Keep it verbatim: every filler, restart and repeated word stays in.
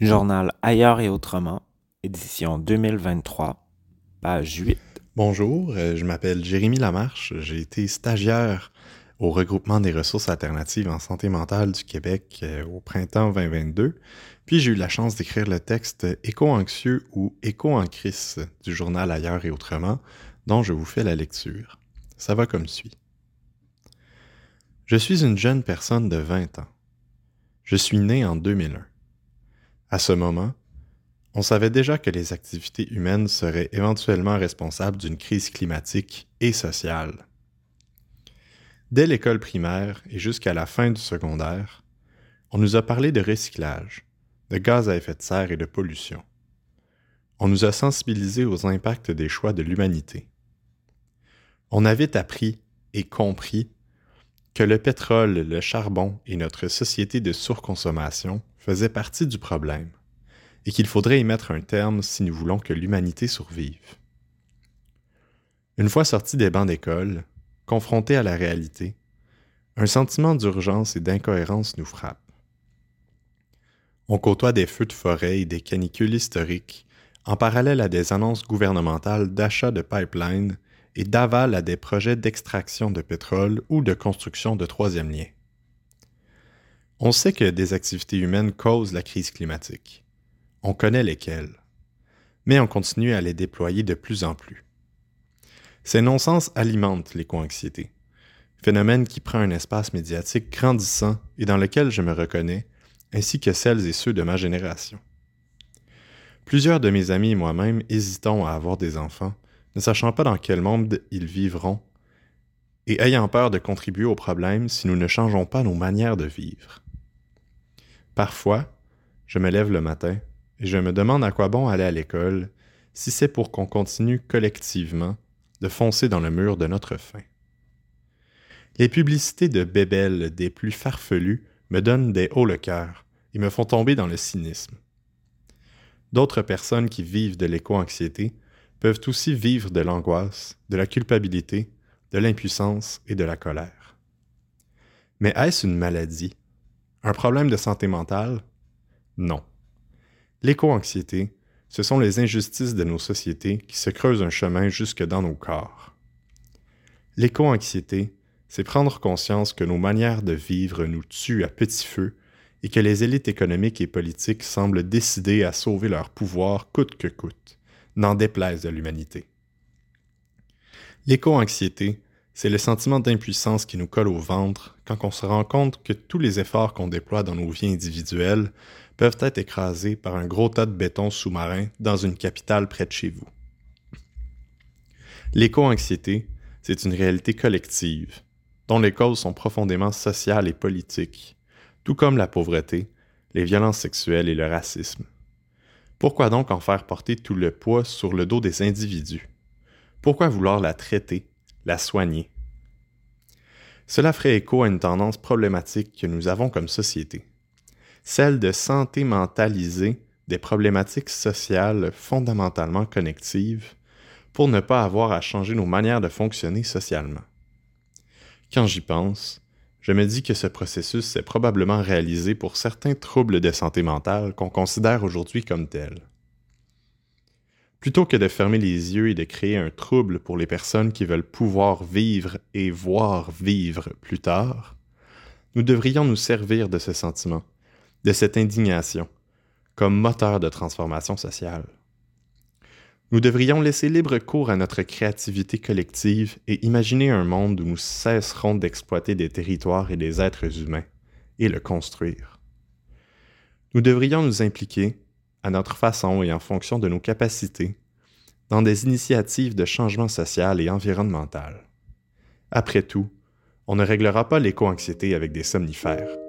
Journal Ailleurs et autrement, édition deux mille vingt-trois, page huit. Bonjour, euh, je m'appelle Jérémy Lamarche. J'ai été stagiaire au regroupement des ressources alternatives en santé mentale du Québec euh, au printemps vingt vingt-deux. Puis j'ai eu la chance d'écrire le texte Éco-anxieux ou Éco en crise du journal Ailleurs et autrement, dont je vous fais la lecture. Ça va comme suit. Je suis une jeune personne de vingt ans. Je suis né en deux mille un. À ce moment, on savait déjà que les activités humaines seraient éventuellement responsables d'une crise climatique et sociale. Dès l'école primaire et jusqu'à la fin du secondaire, on nous a parlé de recyclage, de gaz à effet de serre et de pollution. On nous a sensibilisés aux impacts des choix de l'humanité. On a vite appris et compris que le pétrole, le charbon et notre société de surconsommation faisaient partie du problème, et qu'il faudrait y mettre un terme si nous voulons que l'humanité survive. Une fois sortis des bancs d'école, confrontés à la réalité, un sentiment d'urgence et d'incohérence nous frappe. On côtoie des feux de forêt et des canicules historiques, en parallèle à des annonces gouvernementales d'achat de pipelines et d'aval à des projets d'extraction de pétrole ou de construction de troisième lien. On sait que des activités humaines causent la crise climatique. On connaît lesquelles, mais on continue à les déployer de plus en plus. Ces non-sens alimentent l'éco-anxiété, phénomène qui prend un espace médiatique grandissant et dans lequel je me reconnais, ainsi que celles et ceux de ma génération. Plusieurs de mes amis et moi-même hésitons à avoir des enfants, ne sachant pas dans quel monde ils vivront, et ayant peur de contribuer au problème si nous ne changeons pas nos manières de vivre. Parfois, je me lève le matin et je me demande à quoi bon aller à l'école si c'est pour qu'on continue collectivement de foncer dans le mur de notre faim. Les publicités de bébelles des plus farfelues me donnent des hauts le cœur et me font tomber dans le cynisme. D'autres personnes qui vivent de l'éco-anxiété peuvent aussi vivre de l'angoisse, de la culpabilité, de l'impuissance et de la colère. Mais est-ce une maladie? Un problème de santé mentale? Non. L'éco-anxiété, ce sont les injustices de nos sociétés qui se creusent un chemin jusque dans nos corps. L'éco-anxiété, c'est prendre conscience que nos manières de vivre nous tuent à petit feu et que les élites économiques et politiques semblent décidées à sauver leur pouvoir coûte que coûte, n'en déplaise de l'humanité. L'éco-anxiété, c'est le sentiment d'impuissance qui nous colle au ventre quand on se rend compte que tous les efforts qu'on déploie dans nos vies individuelles peuvent être écrasés par un gros tas de béton sous-marin dans une capitale près de chez vous. L'éco-anxiété, c'est une réalité collective, dont les causes sont profondément sociales et politiques, tout comme la pauvreté, les violences sexuelles et le racisme. Pourquoi donc en faire porter tout le poids sur le dos des individus? Pourquoi vouloir la traiter, la soigner? Cela ferait écho à une tendance problématique que nous avons comme société, celle de santé mentaliser des problématiques sociales fondamentalement connectives pour ne pas avoir à changer nos manières de fonctionner socialement. Quand j'y pense, je me dis que ce processus s'est probablement réalisé pour certains troubles de santé mentale qu'on considère aujourd'hui comme tels. Plutôt que de fermer les yeux et de créer un trouble pour les personnes qui veulent pouvoir vivre et voir vivre plus tard, nous devrions nous servir de ce sentiment, de cette indignation, comme moteur de transformation sociale. Nous devrions laisser libre cours à notre créativité collective et imaginer un monde où nous cesserons d'exploiter des territoires et des êtres humains, et le construire. Nous devrions nous impliquer, à notre façon et en fonction de nos capacités, dans des initiatives de changement social et environnemental. Après tout, on ne réglera pas l'éco-anxiété avec des somnifères.